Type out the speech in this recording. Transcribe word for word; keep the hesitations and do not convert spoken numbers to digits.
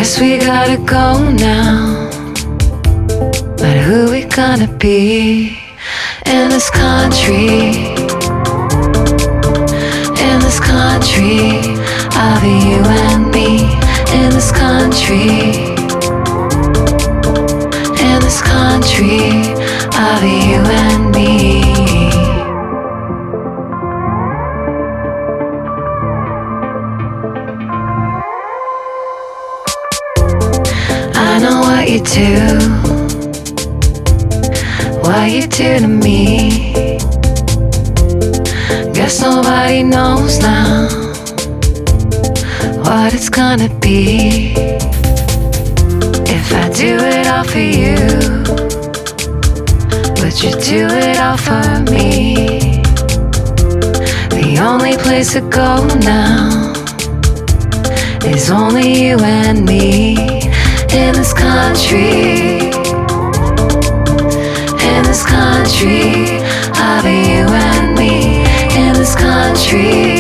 Guess we gotta go now. But who we gonna be in this country? In this country, I'll be you and me. In this country, in this country, I'll be you and me. I know what you do, what you do to me. Guess nobody knows now what it's gonna be. If I do it all for you, would you do it all for me? The only place to go now is only you and me. In this country, in this country, I'll be you and me. In this country,